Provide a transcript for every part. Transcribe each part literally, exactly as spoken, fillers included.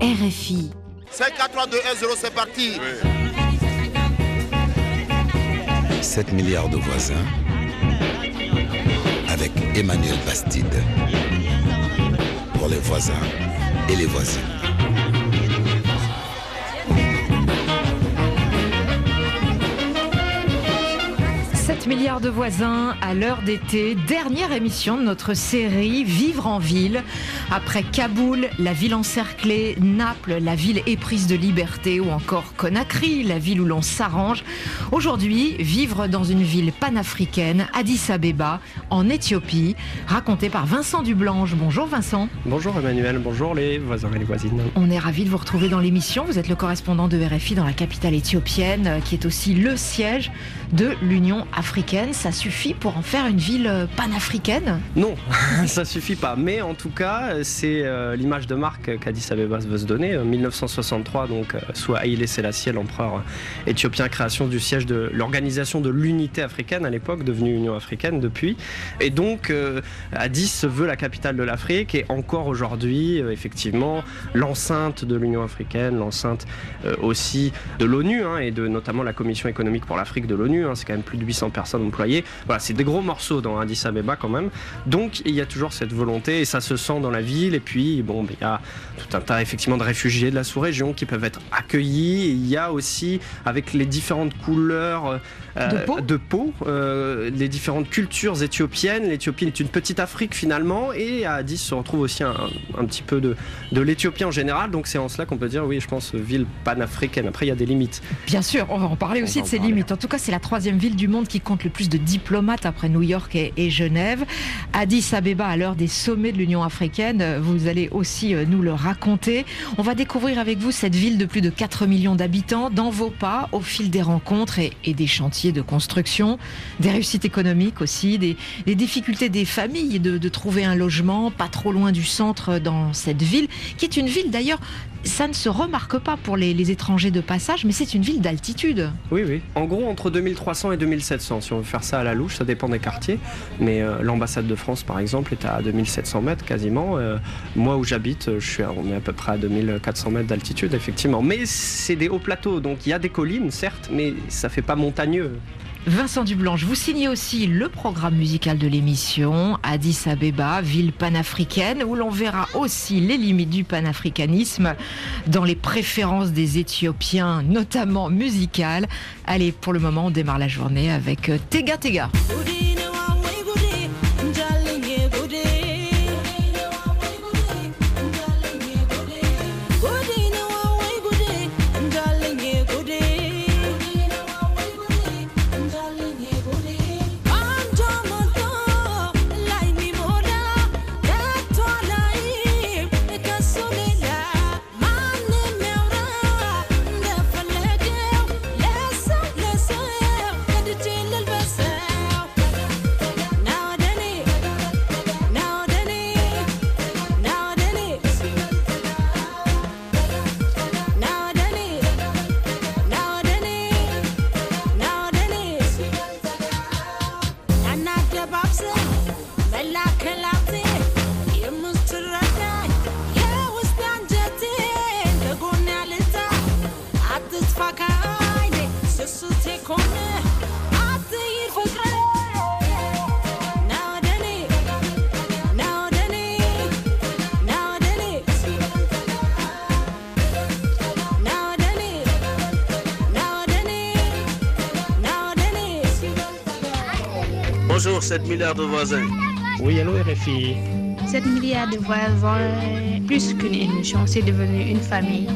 R F I. cinq, quatre, trois, deux, un, zéro, c'est parti. Oui. sept milliards de voisins avec Emmanuel Bastide. Pour les voisins et les voisines. sept milliards de voisins à l'heure d'été, dernière émission de notre série Vivre en ville. Après Kaboul, la ville encerclée, Naples, la ville éprise de liberté, ou encore Conakry, la ville où l'on s'arrange. Aujourd'hui, vivre dans une ville panafricaine, Addis Abeba, en Éthiopie, raconté par Vincent Dublanche. Bonjour Vincent. Bonjour Emmanuel, bonjour les voisins et les voisines. On est ravis de vous retrouver dans l'émission. Vous êtes le correspondant de R F I dans la capitale éthiopienne, qui est aussi le siège de l'Union africaine. Ça suffit pour en faire une ville panafricaine ? Non, ça suffit pas. Mais en tout cas, c'est euh, l'image de marque qu'Addis Abeba veut se donner. En dix-neuf cent soixante-trois, donc, euh, sous Haïlé Sélassié, l'empereur éthiopien, création du siège de l'Organisation de l'Unité africaine, à l'époque, devenue Union africaine depuis. Et donc, euh, Addis se veut la capitale de l'Afrique et encore aujourd'hui, euh, effectivement, l'enceinte de l'Union africaine, l'enceinte euh, aussi de l'ONU, hein, et de notamment la Commission économique pour l'Afrique de l'ONU. Hein, c'est quand même plus de huit cents personnes employées. Voilà, c'est des gros morceaux dans Addis Abeba quand même. Donc, il y a toujours cette volonté et ça se sent dans la ville. Et puis, bon, il y a tout un tas effectivement de réfugiés de la sous-région qui peuvent être accueillis. Et il y a aussi, avec les différentes couleurs euh, de peau, de peau euh, les différentes cultures éthiopiennes. L'Éthiopie est une petite Afrique finalement. Et à Addis se retrouve aussi un, un petit peu de, de l'Éthiopie en général. Donc, c'est en cela qu'on peut dire, oui, je pense, ville panafricaine. Après, il y a des limites. Bien sûr, on va en parler aussi on de ces parler. limites. En tout cas, c'est la troisième ville du monde qui compte le plus de diplomates après New York et, et Genève. Addis Abeba, à l'heure des sommets de l'Union africaine, vous allez aussi nous le raconter. On va découvrir avec vous cette ville de plus de quatre millions d'habitants dans vos pas au fil des rencontres et, et des chantiers de construction, des réussites économiques aussi, des, des difficultés des familles de, de trouver un logement pas trop loin du centre dans cette ville, qui est une ville d'ailleurs, ça ne se remarque pas pour les, les étrangers de passage, mais c'est une ville d'altitude. Oui, oui. En gros, entre deux mille trois cents et deux mille sept cents, si on veut faire ça à la louche, ça dépend des quartiers. Mais euh, l'ambassade de France, par exemple, est à deux mille sept cents mètres quasiment. Euh, moi, où j'habite, je suis à, on est à peu près à deux mille quatre cents mètres d'altitude, effectivement. Mais c'est des hauts plateaux, donc il y a des collines, certes, mais ça fait pas montagneux. Vincent Dublanche, vous signez aussi le programme musical de l'émission Addis Abeba, ville panafricaine, où l'on verra aussi les limites du panafricanisme dans les préférences des Éthiopiens, notamment musicales. Allez, pour le moment, on démarre la journée avec Tega Tega. Bonjour, sept milliards de voisins. Oui, allô R F I. sept milliards de voisins, plus qu'une émission, c'est devenu une famille.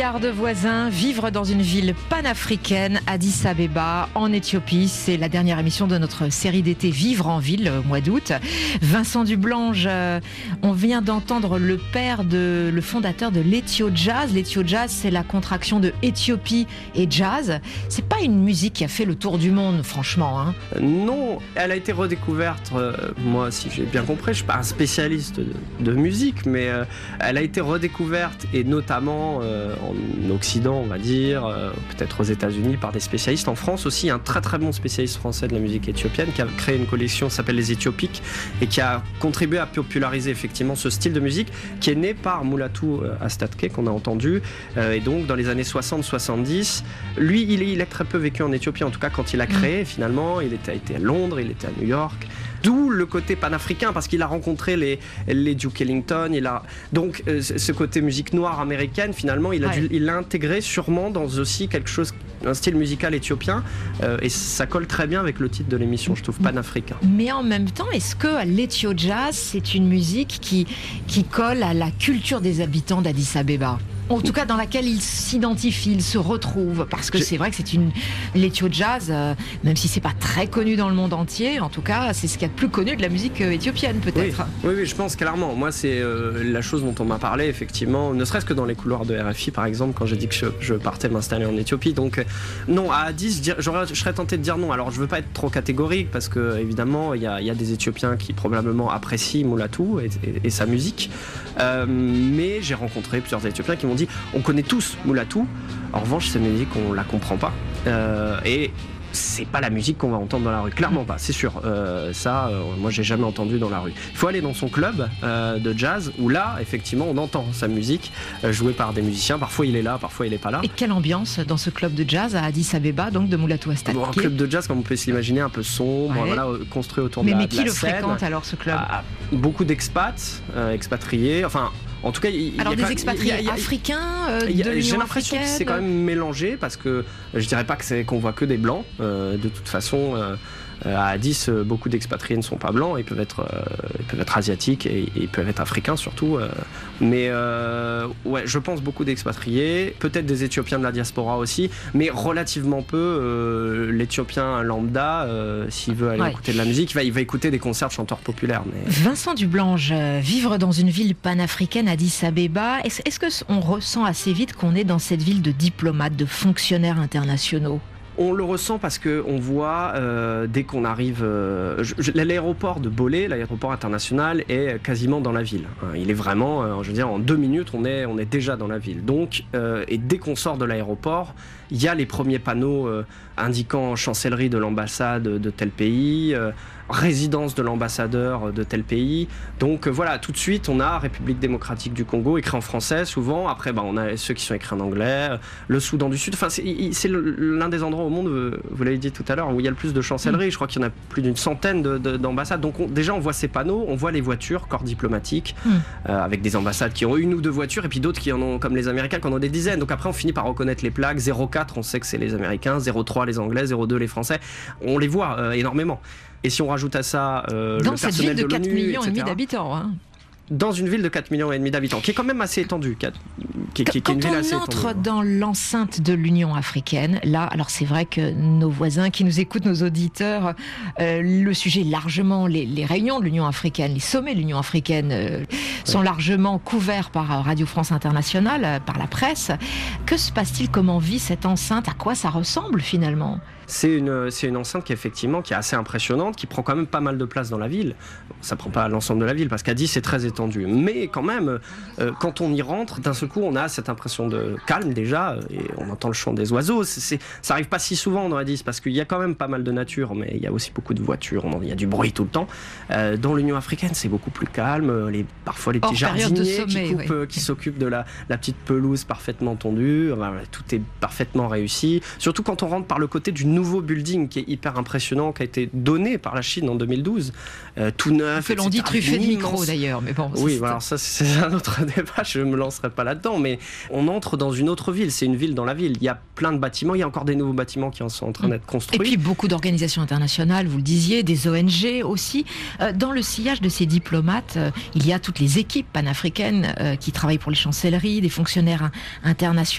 milliards de voisins, vivre dans une ville panafricaine, Addis Abeba, en Éthiopie. C'est la dernière émission de notre série d'été Vivre en ville, au mois d'août. Vincent Dublange, euh, on vient d'entendre le père, de, le fondateur de l'Ethio Jazz. L'Ethio Jazz, c'est la contraction de Éthiopie et jazz. C'est pas une musique qui a fait le tour du monde, franchement. Hein. Non, elle a été redécouverte. Euh, moi, si j'ai bien compris, je suis pas un spécialiste de, de musique, mais euh, elle a été redécouverte, et notamment euh, en Occident, on va dire, euh, peut-être aux États-Unis, par des spécialistes. En France aussi, un très très bon spécialiste français de la musique éthiopienne qui a créé une collection qui s'appelle les Éthiopiques et qui a contribué à populariser effectivement ce style de musique qui est né par Mulatu Astatke, qu'on a entendu, euh, et donc dans les années soixante soixante-dix. Lui, il, est, il a très peu vécu en Éthiopie, en tout cas quand il a créé. Mmh. Finalement, il était, était à Londres, il était à New York. D'où le côté panafricain, parce qu'il a rencontré les, les Duke Ellington. Il a, donc euh, ce côté musique noire américaine, finalement, il, a ouais. dû, il l'a intégré sûrement dans aussi quelque chose, un style musical éthiopien. Euh, et ça colle très bien avec le titre de l'émission, je trouve, panafricain. Mais en même temps, est-ce que l'Ethio Jazz, c'est une musique qui, qui colle à la culture des habitants d'Addis Abeba ? En tout cas, dans laquelle il s'identifie, il se retrouve, parce que c'est vrai que c'est une l'Ethio Jazz, euh, même si c'est pas très connu dans le monde entier, en tout cas, c'est ce qu'il y a de plus connu de la musique euh, éthiopienne, peut-être. Oui, oui, oui, je pense clairement. Moi, c'est euh, la chose dont on m'a parlé, effectivement, ne serait-ce que dans les couloirs de R F I, par exemple, quand j'ai dit que je, je partais m'installer en Éthiopie. Donc, euh, non, à Addis, j'aurais, je serais tenté de dire non. Alors, je veux pas être trop catégorique, parce que évidemment, il y a, y a des Éthiopiens qui probablement apprécient Mulatu et, et, et sa musique. Euh, mais j'ai rencontré plusieurs Éthiopiens qui m'ont dit on connaît tous Mulatu, en revanche cette musique on la comprend pas, euh, et c'est pas la musique qu'on va entendre dans la rue, clairement pas, c'est sûr. Euh, ça, euh, moi j'ai jamais entendu dans la rue. Il faut aller dans son club euh, de jazz où là, effectivement, on entend sa musique euh, jouée par des musiciens. Parfois il est là, parfois il est pas là. Et quelle ambiance dans ce club de jazz à Addis Abeba, donc de Mulatu Astatke? Bon, un club de jazz, comme on peut s'imaginer, un peu sombre, ouais. Voilà, construit autour mais, de la, mais qui de la le scène. fréquente alors ce club? Ah, beaucoup d'expats, euh, expatriés, enfin. En tout cas, il, alors il y a des expatriés il y a, il y a, africains euh, il y a, de l'Union j'ai l'impression africaine. que c'est quand même mélangé, parce que je dirais pas que c'est qu'on voit que des blancs. Euh, de toute façon, euh, à Addis, beaucoup d'expatriés ne sont pas blancs. Ils peuvent être, euh, ils peuvent être asiatiques et, et ils peuvent être africains surtout. Euh, mais euh, ouais, je pense beaucoup d'expatriés, peut-être des Éthiopiens de la diaspora aussi, mais relativement peu. Euh, L'Éthiopien lambda, euh, s'il veut aller ouais. écouter de la musique, il va, il va écouter des concerts de chanteurs populaires. Mais... Vincent Dublange, euh, vivre dans une ville panafricaine, Addis Abeba, est-ce, est-ce qu'on ressent assez vite qu'on est dans cette ville de diplomates, de fonctionnaires internationaux ? On le ressent parce qu'on voit, euh, dès qu'on arrive... Euh, je, l'aéroport de Bolé, l'aéroport international, est quasiment dans la ville. Il est vraiment, euh, je veux dire, en deux minutes, on est, on est déjà dans la ville. Donc, euh, et dès qu'on sort de l'aéroport, il y a les premiers panneaux euh, indiquant chancellerie de l'ambassade de tel pays, euh, résidence de l'ambassadeur de tel pays. Donc euh, voilà, tout de suite, on a République démocratique du Congo, écrit en français souvent. Après, bah, on a ceux qui sont écrits en anglais, le Soudan du Sud. Enfin, c'est, c'est l'un des endroits au monde, vous l'avez dit tout à l'heure, où il y a le plus de chancellerie. Je crois qu'il y en a plus d'une centaine de, de, d'ambassades. Donc on, déjà, on voit ces panneaux, on voit les voitures, corps diplomatique, mm. euh, avec des ambassades qui ont une ou deux voitures, et puis d'autres qui en ont, comme les Américains, qui en ont des dizaines. Donc après, on finit par reconnaître les plaques. zéro quatre, on sait que c'est les Américains, zéro trois les Anglais, zéro deux les Français. On les voit euh, énormément. Et si on rajoute à ça euh, dans le cette personnel ville de, de quatre l'ONU, millions et et cetera. Demi d'habitants, hein. Dans une ville de quatre millions et demi d'habitants, qui est quand même assez étendue, qui, a, qui, qui, qui est une ville assez étendue. Quand on entre dans l'enceinte de l'Union africaine, là, alors c'est vrai que nos voisins qui nous écoutent, nos auditeurs, euh, le sujet largement, les, les réunions de l'Union africaine, les sommets de l'Union africaine euh, sont ouais. largement couverts par Radio France Internationale, euh, par la presse. Que se passe-t-il? Comment vit cette enceinte? À quoi ça ressemble finalement? C'est une, c'est une enceinte qui effectivement qui est assez impressionnante, qui prend quand même pas mal de place dans la ville. Ça prend pas l'ensemble de la ville parce qu'Addis c'est très étendu. Mais quand même, euh, quand on y rentre, d'un seul coup, on a cette impression de calme déjà, et on entend le chant des oiseaux. C'est, c'est, ça arrive pas si souvent dans Addis parce qu'il y a quand même pas mal de nature, mais il y a aussi beaucoup de voitures. Il y a du bruit tout le temps. Euh, dans l'Union africaine, c'est beaucoup plus calme. Les, parfois les petits Hors jardiniers sommet, qui, coupent, oui. qui s'occupent de la, la petite pelouse parfaitement tondue. Enfin, tout est parfaitement réussi. Surtout quand on rentre par le côté du nouveau building qui est hyper impressionnant, qui a été donné par la Chine en deux mille douze, euh, tout neuf. Que l'on dit truffé de micros d'ailleurs, mais bon. Oui, alors ça c'est un autre débat, je ne me lancerai pas là-dedans, mais on entre dans une autre ville, c'est une ville dans la ville. Il y a plein de bâtiments, il y a encore des nouveaux bâtiments qui sont en train d'être construits. Et puis beaucoup d'organisations internationales, vous le disiez, des O N G aussi. Dans le sillage de ces diplomates, il y a toutes les équipes panafricaines qui travaillent pour les chancelleries, des fonctionnaires internationaux.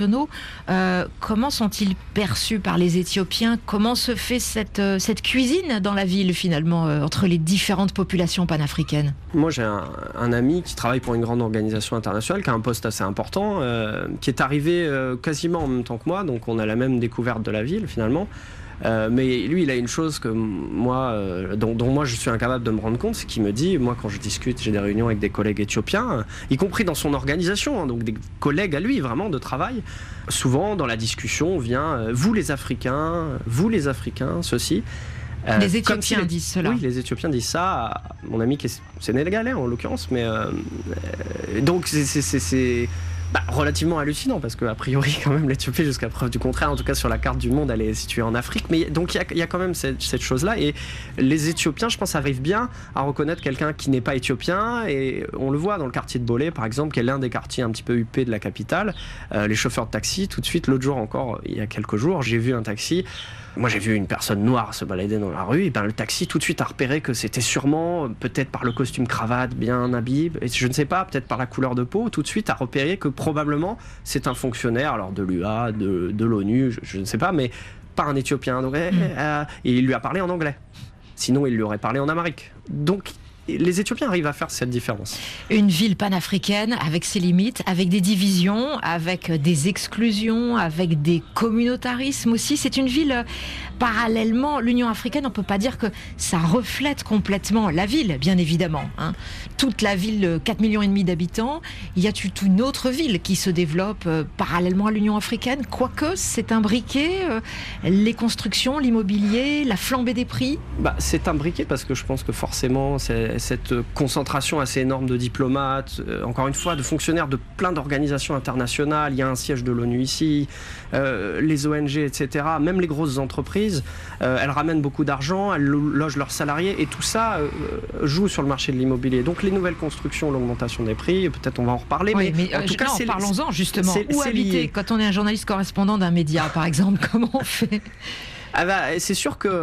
internationaux. Euh, comment sont-ils perçus par les Éthiopiens? Comment se fait cette, euh, cette cuisine dans la ville finalement euh, entre les différentes populations panafricaines? Moi j'ai un, un ami qui travaille pour une grande organisation internationale, qui a un poste assez important, euh, qui est arrivé euh, quasiment en même temps que moi, donc on a la même découverte de la ville finalement. Euh, mais lui, il a une chose que moi, euh, dont, dont moi je suis incapable de me rendre compte, c'est qu'il me dit, moi quand je discute, j'ai des réunions avec des collègues éthiopiens, euh, y compris dans son organisation, hein, donc des collègues à lui vraiment de travail, souvent dans la discussion vient euh, vous les Africains, vous les Africains, ceci. Euh, les Éthiopiens si les, disent cela. Oui, les Éthiopiens disent ça à mon ami qui est sénégalais en l'occurrence, mais euh, euh, donc c'est... c'est, c'est, c'est Bah, relativement hallucinant parce qu'a priori quand même l'Éthiopie jusqu'à preuve du contraire, en tout cas sur la carte du monde, elle est située en Afrique, mais donc il y, y a quand même cette, cette chose là, et les Éthiopiens je pense arrivent bien à reconnaître quelqu'un qui n'est pas éthiopien, et on le voit dans le quartier de Bolé par exemple, qui est l'un des quartiers un petit peu huppés de la capitale. Euh, les chauffeurs de taxi, tout de suite, l'autre jour encore, il y a quelques jours, j'ai vu un taxi. Moi j'ai vu une personne noire se balader dans la rue, et ben le taxi tout de suite a repéré que c'était sûrement, peut-être par le costume cravate bien habillé, et je ne sais pas, peut-être par la couleur de peau, tout de suite a repéré que probablement c'est un fonctionnaire, alors de l'U A, de, de l'ONU, je, je ne sais pas, mais pas un Éthiopien. Donc, mmh. euh, et il lui a parlé en anglais. Sinon il lui aurait parlé en amharique. Donc les Éthiopiens arrivent à faire cette différence. Une ville panafricaine avec ses limites, avec des divisions, avec des exclusions, avec des communautarismes aussi. C'est une ville, parallèlement, l'Union africaine, on ne peut pas dire que ça reflète complètement la ville, bien évidemment. Hein. Toute la ville, quatre millions et demi d'habitants, il y a toute une autre ville qui se développe euh, parallèlement à l'Union africaine, quoique c'est imbriqué, euh, les constructions, l'immobilier, la flambée des prix. Bah, c'est imbriqué parce que je pense que forcément, c'est cette concentration assez énorme de diplomates, euh, encore une fois, de fonctionnaires de plein d'organisations internationales. Il y a un siège de l'ONU ici, euh, les O N G, et cetera. Même les grosses entreprises, euh, elles ramènent beaucoup d'argent, elles logent leurs salariés, et tout ça euh, joue sur le marché de l'immobilier. Donc les nouvelles constructions, l'augmentation des prix, peut-être on va en reparler. Oui, mais, mais en euh, tout cas, non, parlons-en justement. C'est, Où c'est habiter lié. Quand on est un journaliste correspondant d'un média, par exemple, comment on fait? Ah bah, c'est sûr que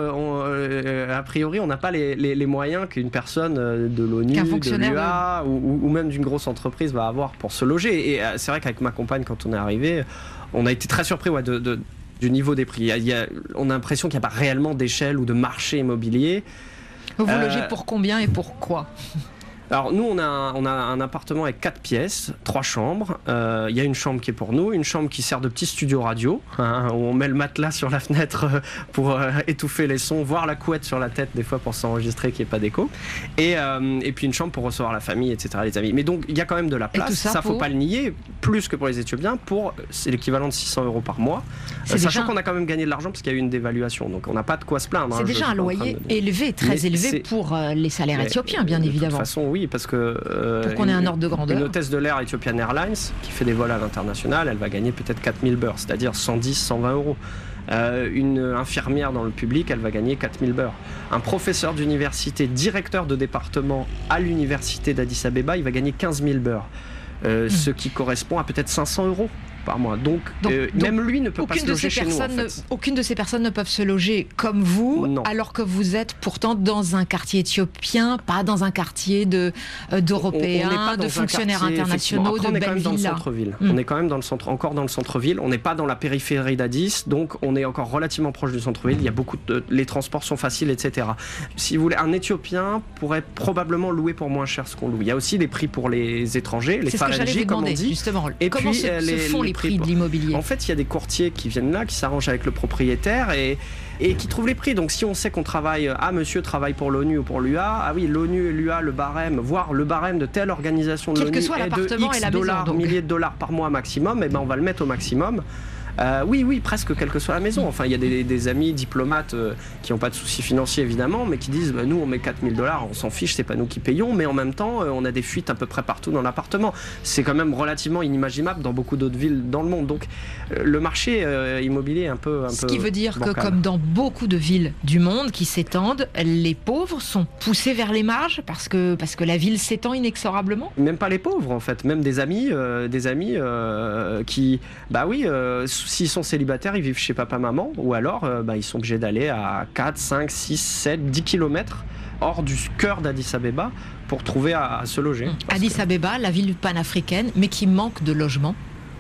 euh, a priori on n'a pas les, les, les moyens qu'une personne de l'ONU, de l'U A ou, ou même d'une grosse entreprise va avoir pour se loger. Et euh, c'est vrai qu'avec ma compagne, quand on est arrivé, on a été très surpris ouais, de, de, du niveau des prix. Il y a, il y a, on a l'impression qu'il n'y a pas réellement d'échelle ou de marché immobilier. Vous euh, logez pour combien et pourquoi? Alors nous on a, un, on a un appartement avec quatre pièces, trois chambres. Il euh, y a une chambre qui est pour nous, une chambre qui sert de petit studio radio, hein, où on met le matelas sur la fenêtre pour euh, étouffer les sons, voire la couette sur la tête des fois pour s'enregistrer qu'il n'y ait pas d'écho. Et, euh, et puis une chambre pour recevoir la famille, et cetera, les amis. Mais donc il y a quand même de la place, ça, ça faut pas le nier, plus que pour les Éthiopiens, pour c'est l'équivalent de six cents euros par mois. Euh, sachant déjà... qu'on a quand même gagné de l'argent parce qu'il y a eu une dévaluation, donc on n'a pas de quoi se plaindre. C'est hein, déjà un loyer de... élevé, très Mais élevé pour euh, les salaires Mais, éthiopiens, bien de évidemment. De toute façon, oui. Parce que euh, pour qu'on ait un ordre de grandeur. Une hôtesse de l'air Ethiopian Airlines qui fait des vols à l'international, elle va gagner peut-être quatre mille beurres, c'est-à-dire cent dix, cent vingt euros. Euh, une infirmière dans le public, elle va gagner quatre mille beurres. Un professeur d'université, directeur de département à l'université d'Addis Abeba, il va gagner quinze mille beurres, euh, mmh. ce qui correspond à peut-être cinq cents euros par mois. Donc, donc, euh, donc même lui ne peut pas se loger chez nous. En fait. ne, aucune de ces personnes ne peuvent se loger comme vous, non. alors que vous êtes pourtant dans un quartier éthiopien, pas dans un quartier de, euh, d'Européens, de fonctionnaires quartier, internationaux, Après, de belles villas. On est quand même dans le centre-ville. Mmh. On est quand même dans le centre, encore dans le centre-ville. On n'est pas dans la périphérie d'Addis, donc on est encore relativement proche du centre-ville. Il y a beaucoup de, les transports sont faciles, et cetera. Si vous voulez, un Éthiopien pourrait probablement louer pour moins cher ce qu'on loue. Il y a aussi les prix pour les étrangers, les Faranji, comme on dit. Justement. Et comment puis, se, les, se font les, les prix, prix de l'immobilier? En fait, il y a des courtiers qui viennent là, qui s'arrangent avec le propriétaire et, et qui trouvent les prix. Donc si on sait qu'on travaille, ah monsieur travaille pour l'ONU ou pour l'U A, ah oui, l'ONU et l'U A, le barème, voire le barème de telle organisation de l'ONU est de X dollars, maison, milliers de dollars par mois maximum, et ben on va le mettre au maximum. Euh, oui, oui, presque quelle que soit la maison. Enfin, il y a des, des amis diplomates euh, qui n'ont pas de soucis financiers évidemment, mais qui disent bah, nous on met quatre mille dollars, on s'en fiche, c'est pas nous qui payons, mais en même temps euh, on a des fuites à peu près partout dans l'appartement. C'est quand même relativement inimaginable dans beaucoup d'autres villes dans le monde. Donc euh, le marché euh, immobilier est un peu. Un Ce peu qui veut dire bancal. Que comme dans beaucoup de villes du monde qui s'étendent, les pauvres sont poussés vers les marges parce que, parce que la ville s'étend inexorablement. Même pas les pauvres en fait, même des amis, euh, des amis euh, qui, bah oui. Euh, S'ils sont célibataires, ils vivent chez papa-maman, ou alors euh, bah, ils sont obligés d'aller à quatre, cinq, six, sept, dix kilomètres hors du cœur d'Addis Abeba pour trouver à, à se loger. Addis Abeba, la ville panafricaine, mais qui manque de logements.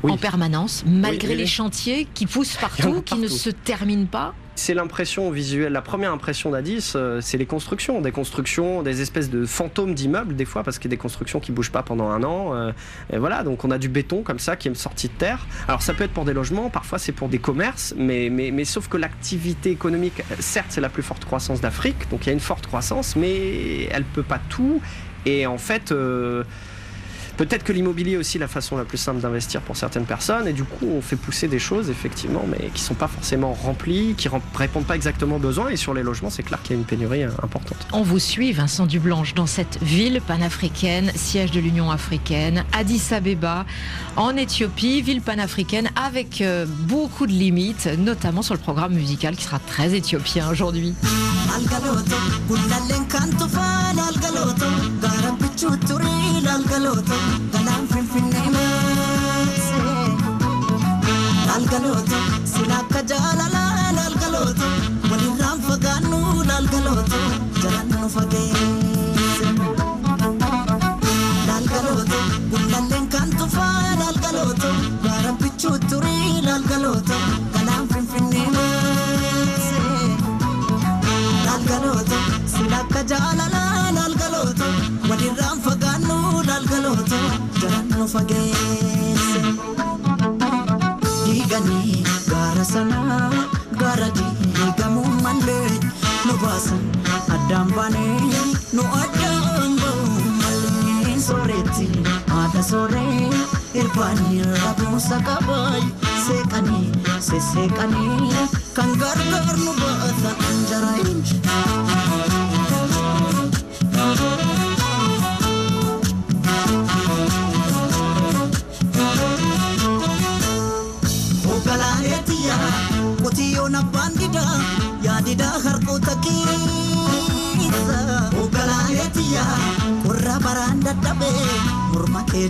oui. en permanence, malgré oui, oui, les oui. chantiers qui poussent partout, qui ne se terminent pas. C'est l'impression visuelle, la première impression d'Addis, euh, c'est les constructions, des constructions, des espèces de fantômes d'immeubles des fois, parce qu'il y a des constructions qui bougent pas pendant un an. Euh, et voilà, donc on a du béton comme ça qui est sorti de terre. Alors ça peut être pour des logements, parfois c'est pour des commerces, mais, mais, mais sauf que l'activité économique, certes c'est la plus forte croissance d'Afrique, donc il y a une forte croissance, mais elle peut pas tout. Et en fait... Euh, Peut-être que l'immobilier est aussi la façon la plus simple d'investir pour certaines personnes et du coup on fait pousser des choses effectivement mais qui ne sont pas forcément remplies, qui ne répondent pas exactement aux besoins et sur les logements c'est clair qu'il y a une pénurie importante. On vous suit Vincent Dublanche dans cette ville panafricaine, siège de l'Union africaine, Addis Abeba en Éthiopie, ville panafricaine avec euh, beaucoup de limites, notamment sur le programme musical qui sera très éthiopien aujourd'hui. Galaan finfinnee maasee laalgalooto sila akka jaalalaa laalgalooto walirraan fagaannu laalgalooto jalaan nu fageesse laalgalooto gullalleen kan tufaa laalgalooto gaara bichuu turii laalgalooto galaan finfinnee maasee laalgalooto sila akka jaalalaa laalgalooto walirraan fagaannu laalgalooto jalaan nu fageesse diiganii gaara sanaa gaara diigamuu malee nu baasan addaan baanee nu addaan ba'uu malee sooretti haadha sooree irbaanii rabuusa qabaay seeqanii seeseeqanii kan gargaar nu baata anjaraayin. Qotiyoon abbaan didaa yaadidaa harkoota keessa ogalaayetiyaa qorra baraan dadhabee morma kee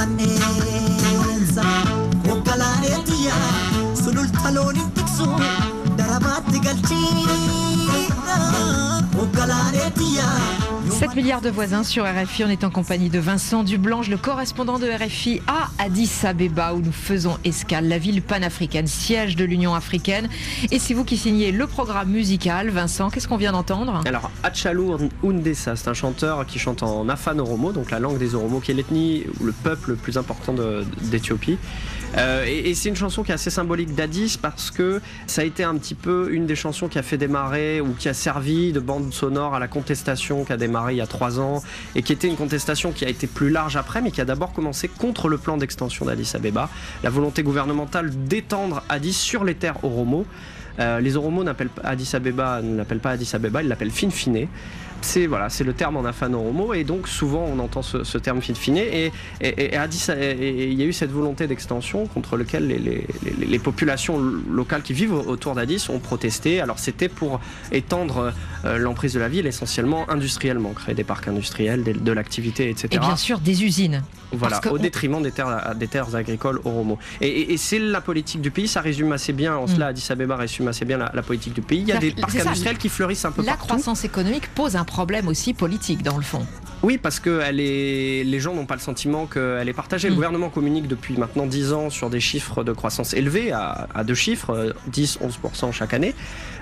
jalattanneessa ogalaayetiyaa sululta looniin tiksu darabaatti galchiidha ogalaayetiyaa. sept milliards de voisins sur R F I, on est en compagnie de Vincent Dublanche, le correspondant de R F I à Addis Abeba où nous faisons escale, la ville panafricaine, siège de l'Union africaine. Et c'est vous qui signez le programme musical. Vincent, qu'est-ce qu'on vient d'entendre? Alors, Hachalu Hundessa, c'est un chanteur qui chante en Afan Oromo, donc la langue des Oromos, qui est l'ethnie ou le peuple le plus important de, d'Éthiopie. Euh, et, et c'est une chanson qui est assez symbolique d'Addis parce que ça a été un petit peu une des chansons qui a fait démarrer ou qui a servi de bande sonore à la contestation qui a démarré il y a trois ans et qui était une contestation qui a été plus large après mais qui a d'abord commencé contre le plan d'extension d'Addis Abeba, la volonté gouvernementale d'étendre Addis sur les terres Oromo. Euh, les Oromo n'appellent pas Addis Abeba, ne l'appellent pas Addis Abeba, ils l'appellent Finfine. C'est voilà, c'est le terme en Afan Oromo et donc souvent on entend ce, ce terme Finfine et, et, et Addis, il y a eu cette volonté d'extension contre laquelle les, les, les, les populations locales qui vivent autour d'Addis ont protesté. Alors c'était pour étendre euh, l'emprise de la ville essentiellement industriellement, créer des parcs industriels, de, de l'activité, et cetera. Et bien sûr des usines. Voilà, au on... détriment des terres, des terres agricoles Oromo. Et, et, et c'est la politique du pays, ça résume assez bien, en cela Addis Abeba résume assez bien la, la politique du pays. Il y a des parcs ça, industriels qui fleurissent un peu la partout. La croissance économique pose un problème aussi politique dans le fond. Oui, parce que elle est... les gens n'ont pas le sentiment qu'elle est partagée. Le mmh. gouvernement communique depuis maintenant dix ans sur des chiffres de croissance élevés, à, à deux chiffres, dix à onze pour cent chaque année.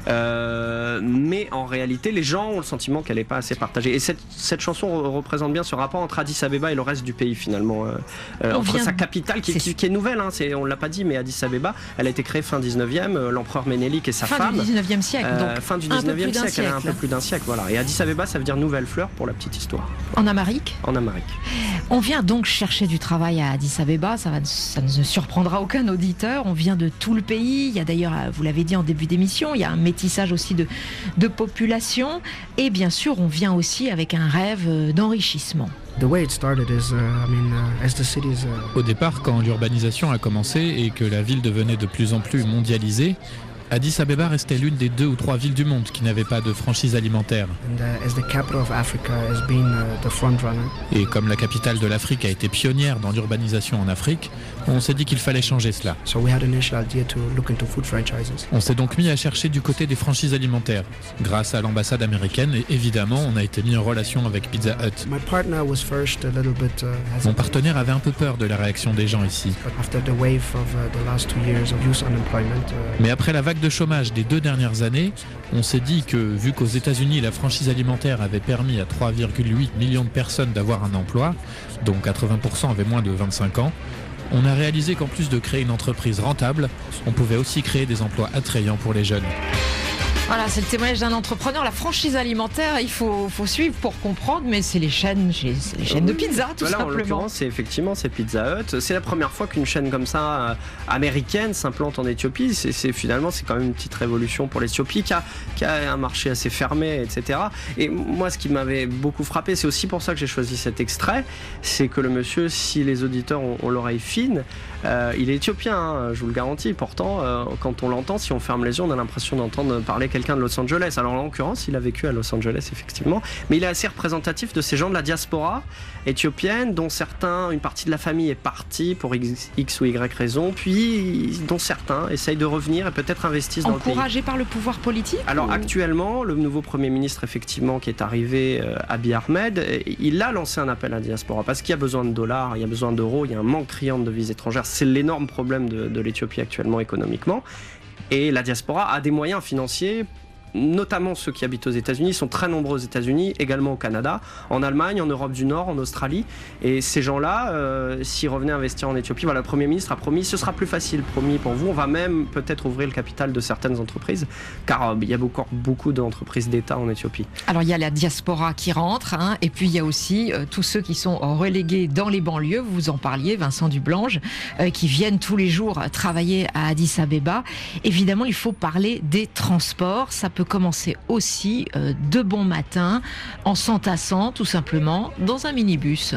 Euh, mais en réalité, les gens ont le sentiment qu'elle n'est pas assez partagée. Et cette, cette chanson représente bien ce rapport entre Addis Abeba et le reste du pays finalement. Euh, entre vient... sa capitale, qui, qui, qui est nouvelle, hein, c'est, on ne l'a pas dit, mais Addis Abeba, elle a été créée fin dix-neuvième, euh, l'empereur Ménélique et sa fin femme. Fin du dix-neuvième siècle, donc euh, fin du dix-neuvième siècle, siècle, elle a un peu plus d'un siècle. Voilà. Et Addis Abeba, ça veut dire nouvelle fleur pour la petite histoire. En Amérique En Amérique. On vient donc chercher du travail à Addis Abeba, ça, va, ça ne surprendra aucun auditeur. On vient de tout le pays. Il y a d'ailleurs, vous l'avez dit en début d'émission, il y a un métissage aussi de, de population. Et bien sûr, on vient aussi avec un rêve d'enrichissement. Au départ, quand l'urbanisation a commencé et que la ville devenait de plus en plus mondialisée, Addis Abeba restait l'une des deux ou trois villes du monde qui n'avaient pas de franchise alimentaire. Et comme la capitale de l'Afrique a été pionnière dans l'urbanisation en Afrique, On s'est dit qu'il fallait changer cela. So we had an initial idea to look into food franchises. On s'est donc mis à chercher du côté des franchises alimentaires. Grâce à l'ambassade américaine, et évidemment, on a été mis en relation avec Pizza Hut. My partner was first a little bit, uh, Mon partenaire avait un peu peur de la réaction des gens ici. But after the wave of uh, the last two years of youth unemployment, uh, Mais après la vague de chômage des deux dernières années, on s'est dit que, vu qu'aux États-Unis, la franchise alimentaire avait permis à trois virgule huit millions de personnes d'avoir un emploi, dont quatre-vingts pour cent avaient moins de vingt-cinq ans, on a réalisé qu'en plus de créer une entreprise rentable, on pouvait aussi créer des emplois attrayants pour les jeunes. Voilà, c'est le témoignage d'un entrepreneur. La franchise alimentaire, il faut, faut suivre pour comprendre, mais c'est les chaînes, c'est les chaînes de pizza, tout voilà, simplement. En l'occurrence, c'est effectivement c'est Pizza Hut. C'est la première fois qu'une chaîne comme ça, euh, américaine, s'implante en Éthiopie. C'est, c'est finalement, c'est quand même une petite révolution pour l'Éthiopie qui a, qui a un marché assez fermé, et cetera. Et moi, ce qui m'avait beaucoup frappé, c'est aussi pour ça que j'ai choisi cet extrait, c'est que le monsieur, si les auditeurs ont, ont l'oreille fine, euh, il est éthiopien, hein, je vous le garantis. Pourtant, euh, quand on l'entend, si on ferme les yeux, on a l'impression d'entendre parler quelqu'un de Los Angeles. Alors en l'occurrence, il a vécu à Los Angeles effectivement, mais il est assez représentatif de ces gens de la diaspora éthiopienne, dont certains, une partie de la famille est partie pour X, X ou Y raison, puis dont certains essayent de revenir et peut-être investissent dans le pays. Encouragés par le pouvoir politique? Alors ou... actuellement, le nouveau Premier ministre effectivement qui est arrivé, euh, Abiy Ahmed, il a lancé un appel à la diaspora parce qu'il y a besoin de dollars, il y a besoin d'euros, il y a un manque criant de devises étrangères. C'est l'énorme problème de, de l'Éthiopie actuellement économiquement. Et la diaspora a des moyens financiers, notamment ceux qui habitent aux États-Unis, sont très nombreux aux États-Unis, également au Canada, en Allemagne, en Europe du Nord, en Australie. Et ces gens-là, euh, s'ils revenaient investir en Éthiopie, voilà, le Premier ministre a promis, ce sera plus facile, promis pour vous. On va même peut-être ouvrir le capital de certaines entreprises, car euh, il y a encore beaucoup d'entreprises d'État en Éthiopie. Alors il y a la diaspora qui rentre, hein, et puis il y a aussi euh, tous ceux qui sont relégués dans les banlieues, vous en parliez, Vincent Dublange, euh, qui viennent tous les jours travailler à Addis Abeba. Évidemment, il faut parler des transports. Ça peut commencer aussi euh, de bon matin en s'entassant tout simplement dans un minibus.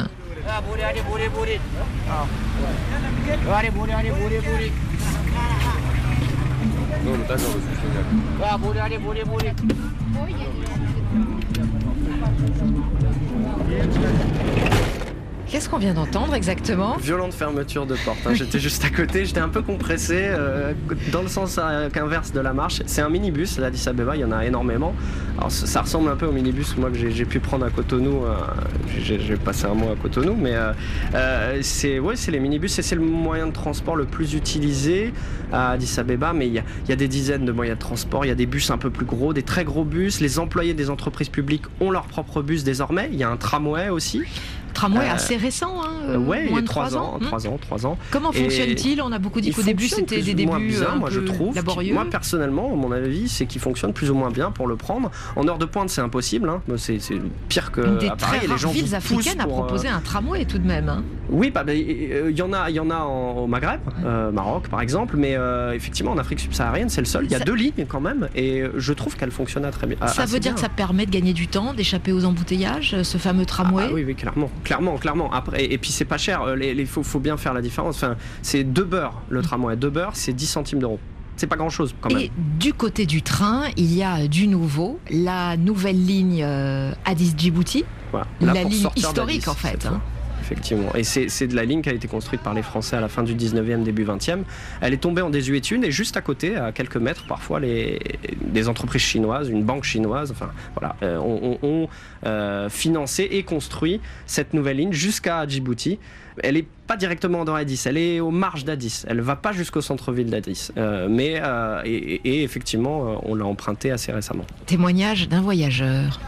Qu'est-ce qu'on vient d'entendre exactement? Violente fermeture de porte, hein. J'étais juste à côté, j'étais un peu compressé euh, dans le sens euh, inverse de la marche. C'est un minibus, à Addis Abeba, il y en a énormément. Alors ça ressemble un peu au minibus moi, que j'ai, j'ai pu prendre à Cotonou, euh, j'ai, j'ai passé un mois à Cotonou, mais euh, euh, c'est, ouais, c'est les minibus et c'est le moyen de transport le plus utilisé à Addis Abeba, mais il y a, il y a des dizaines de moyens de transport, il y a des bus un peu plus gros, des très gros bus, les employés des entreprises publiques ont leur propre bus désormais, il y a un tramway aussi. Tramway Euh, assez récent, hein, euh, ouais, il y moins a de trois ans, hmm. trois ans, trois ans. Comment Et fonctionne-t-il? On a beaucoup dit il qu'au début fonctionne c'était des plus ou moins débuts bien, un moi, peu je trouve. laborieux. Moi personnellement, mon avis, c'est qu'il fonctionne plus ou moins bien pour le prendre. En heure de pointe, c'est impossible. Hein. C'est, c'est pire que Une des à Paris. très Et les gens rares villes vous africaines poussent a pour, proposé euh, un tramway tout de même. Hein. Oui, bah, bah, il y en a, il y en a en, au Maghreb, euh, Maroc par exemple, mais euh, effectivement en Afrique subsaharienne, c'est le seul. Il y a Ça... deux lignes quand même, et je trouve qu'elle fonctionne très bien. Ça veut dire bien. que ça permet de gagner du temps, d'échapper aux embouteillages, ce fameux tramway. Ah, ah oui, oui, clairement, clairement, clairement. Après, et, et puis c'est pas cher. Il faut, faut bien faire la différence. Enfin, c'est deux beurres le tramway. Deux beurres, c'est dix centimes d'euros. C'est pas grand chose quand même. Et du côté du train, il y a du nouveau, la nouvelle ligne euh, Addis-Djibouti, Voilà. Là, la pour ligne sortir historique d'Addis, en fait. cette Hein. fois. Effectivement. Et c'est, c'est de la ligne qui a été construite par les Français à la fin du dix-neuvième, début vingtième. Elle est tombée en désuétude et juste à côté, à quelques mètres parfois, les, des entreprises chinoises, une banque chinoise, enfin voilà, euh, ont, ont euh, financé et construit cette nouvelle ligne jusqu'à Djibouti. Elle n'est pas directement dans Addis, elle est aux marges d'Addis. Elle ne va pas jusqu'au centre-ville d'Addis. Euh, mais euh, et, et effectivement, on l'a empruntée assez récemment. Témoignage d'un voyageur.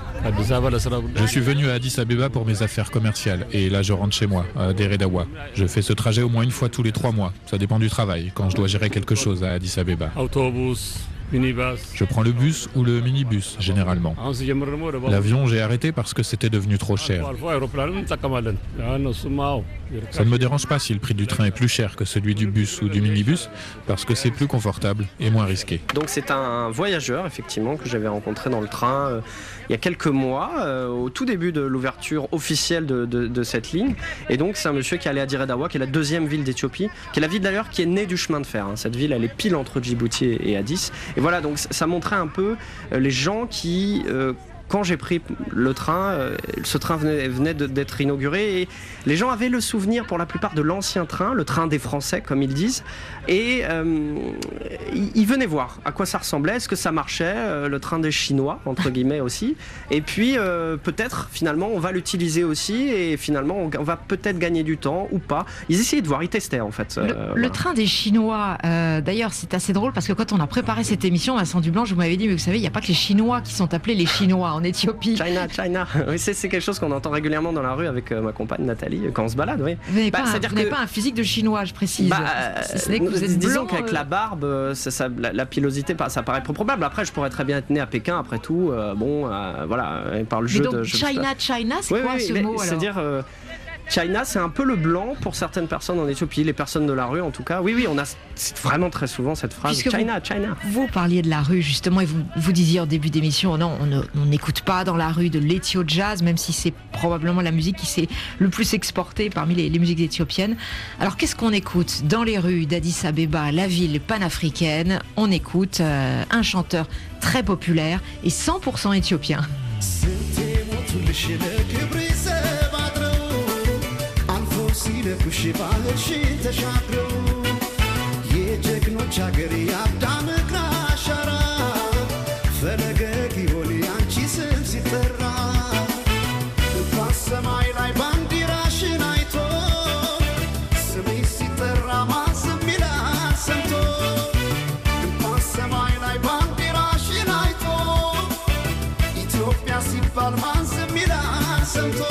Je suis venu à Addis Abeba pour mes affaires commerciales et là je rentre chez moi, à Deredawa. Je fais ce trajet au moins une fois tous les trois mois. Ça dépend du travail, quand je dois gérer quelque chose à Addis Abeba. Je prends le bus ou le minibus, généralement. L'avion, j'ai arrêté parce que c'était devenu trop cher. Ça ne me dérange pas si le prix du train est plus cher que celui du bus ou du minibus, parce que c'est plus confortable et moins risqué. Donc c'est un voyageur, effectivement, que j'avais rencontré dans le train euh, il y a quelques mois, euh, au tout début de l'ouverture officielle de, de, de cette ligne. Et donc c'est un monsieur qui allait à Dire-e-Dawa, qui est la deuxième ville d'Éthiopie, qui est la ville d'ailleurs qui est née du chemin de fer. Hein. Cette ville, elle est pile entre Djibouti et, et Addis. Et voilà, donc ça montrait un peu euh, les gens qui... Euh, quand j'ai pris le train, euh, ce train venait, venait de, d'être inauguré et les gens avaient le souvenir pour la plupart de l'ancien train, le train des Français comme ils disent, et euh, ils, ils venaient voir à quoi ça ressemblait, est-ce que ça marchait, euh, le train des Chinois entre guillemets aussi, et puis euh, peut-être finalement on va l'utiliser aussi et finalement on, on va peut-être gagner du temps ou pas. Ils essayaient de voir, ils testaient en fait. Euh, le, voilà. le train des Chinois, euh, d'ailleurs c'est assez drôle parce que quand on a préparé cette émission, Vincent Dublanche, vous m'avez dit mais vous savez il n'y a pas que les Chinois qui sont appelés les Chinois en Éthiopie. China, China, oui, c'est, c'est quelque chose qu'on entend régulièrement dans la rue avec euh, ma compagne Nathalie quand on se balade, oui. Vous n'avez Bah, pas, un, vous n'avez pas un physique de chinois, je précise. Bah, si ce n'est que vous êtes disons blanc, qu'avec euh... la barbe, ça, ça, la, la pilosité, ça paraît peu probable. Après, je pourrais très bien être né à Pékin, après tout. Euh, bon, euh, voilà, par le Mais jeu donc, de. China, China, c'est oui, quoi oui, ce mais, mot alors? C'est-à-dire. Euh, China, c'est un peu le blanc pour certaines personnes en Éthiopie, les personnes de la rue en tout cas. Oui, oui, on a vraiment très souvent cette phrase Puisque China, vous, China. Vous parliez de la rue justement et vous, vous disiez en début d'émission, non, on n'écoute pas dans la rue de l'Ethio Jazz, même si c'est probablement la musique qui s'est le plus exportée parmi les, les musiques éthiopiennes. Alors qu'est-ce qu'on écoute dans les rues d'Addis Abeba, la ville panafricaine? On écoute euh, un chanteur très populaire et cent pour cent éthiopien. ሲለኩሽ ባህርሽን ተሻግረው የጀግኖች ሀገር የአዳም እግር አሻራ ፈለገ ጊዮን ያንቺ ስም ሲጠራ እንኳን ሰማይ ላይ ባንዲራሽን አይቶ ስምሽ ሲጠራ ማን ዝም ይላል ሰምቶ እንኳን ሰማይ ላይ ባንዲራሽን አይቶ ኢትዮጵያ ሲባል ማን ዝም ይላል ሰምቶ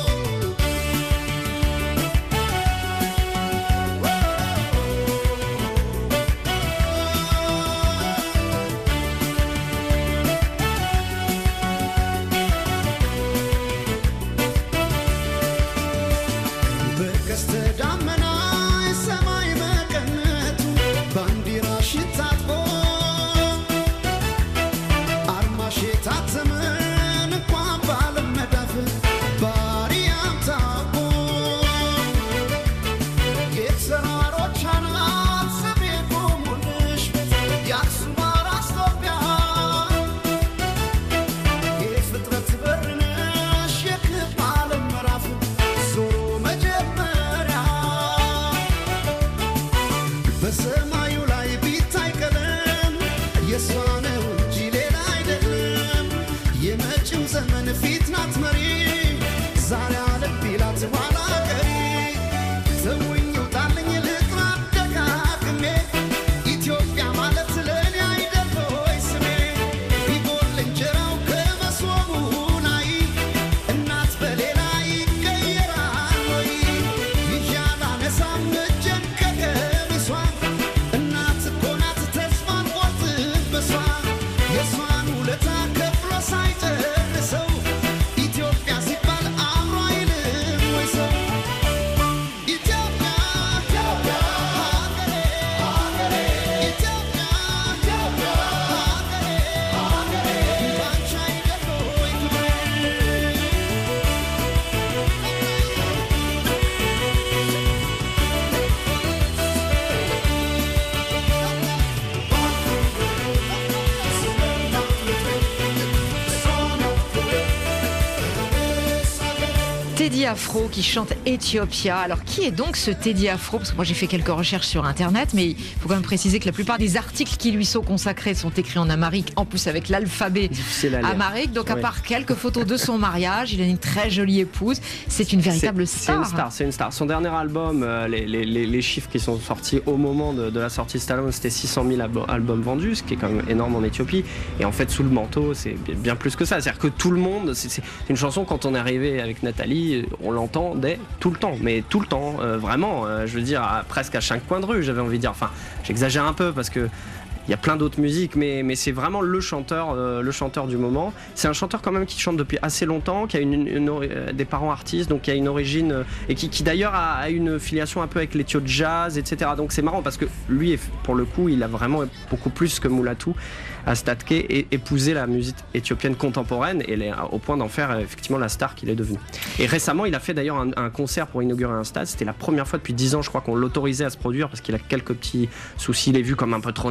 Teddy Afro qui chante Ethiopia. Alors qui est donc ce Teddy Afro? Parce que moi j'ai fait quelques recherches sur internet, mais il faut quand même préciser que la plupart des articles qui lui sont consacrés sont écrits en amharique, en plus avec l'alphabet amharique. Donc à oui. part quelques photos de son mariage, il a une très jolie épouse. C'est une véritable c'est, star. C'est une star, c'est une star. Son dernier album, euh, les, les, les chiffres qui sont sortis au moment de, de la sortie de cet album, c'était six cent mille alb- albums vendus, ce qui est quand même énorme en Éthiopie. Et en fait, sous le manteau, c'est bien plus que ça. C'est-à-dire que tout le monde, c'est, c'est une chanson, quand on est arrivé avec Nathalie, on l'entendait tout le temps, mais tout le temps, euh, vraiment, euh, je veux dire, à, presque à chaque coin de rue, j'avais envie de dire. Enfin, j'exagère un peu parce que il y a plein d'autres musiques, mais, mais c'est vraiment le chanteur, euh, le chanteur du moment. C'est un chanteur quand même qui chante depuis assez longtemps, qui a une, une, une, euh, des parents artistes, donc qui a une origine, euh, et qui, qui d'ailleurs a, a une filiation un peu avec l'Ethio Jazz, et cetera. Donc c'est marrant parce que lui, pour le coup, il a vraiment beaucoup plus que Mulatu Astatke et épousé la musique éthiopienne contemporaine, et elle est au point d'en faire effectivement la star qu'il est devenu. Et récemment, il a fait d'ailleurs un, un concert pour inaugurer un stade. C'était la première fois depuis dix ans, je crois, qu'on l'autorisait à se produire parce qu'il a quelques petits soucis. Il est vu comme un peu trop nationaliste.